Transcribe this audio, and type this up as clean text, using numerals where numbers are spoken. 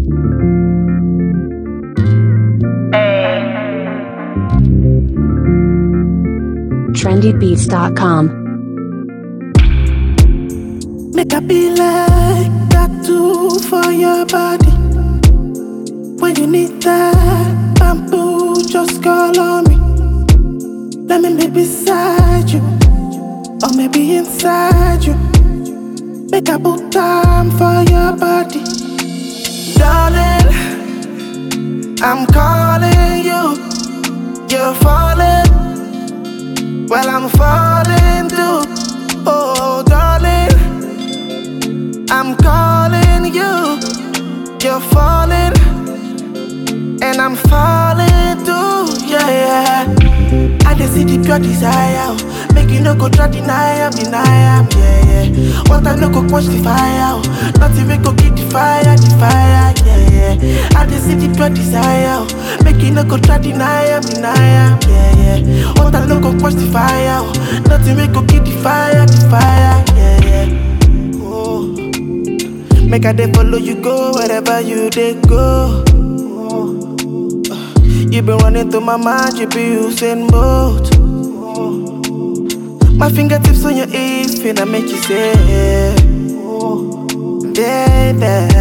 trendybeats.com. Make I be like tattoo for your body. When you need that bamboo, just call on me. Let me be beside you, or maybe inside you. Make I put time for your body. Darling, I'm calling you. You're falling, well I'm falling too. Oh darling, I'm calling you. You're falling, and I'm falling too. Yeah. I just see the pure desire. Make you no go try deny am, yeah. What I no go quench the fire. Nothing we go keep the fire, yeah. I just see the pure desire. Make you no go try deny am, yeah. What I no go quench the fire. Nothing we go keep the fire, yeah. Oh. Make I dey follow you go wherever you dey go. You been running through my mind, you be Usain Bolt. My fingertips on your hips, and I make you say, baby.